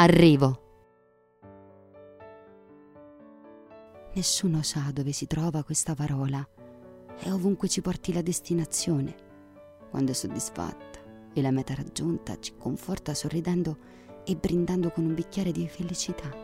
Arrivo. Nessuno sa dove si trova questa parola e ovunque ci porti la destinazione. Quando è soddisfatta e la meta raggiunta, ci conforta sorridendo e brindando con un bicchiere di felicità.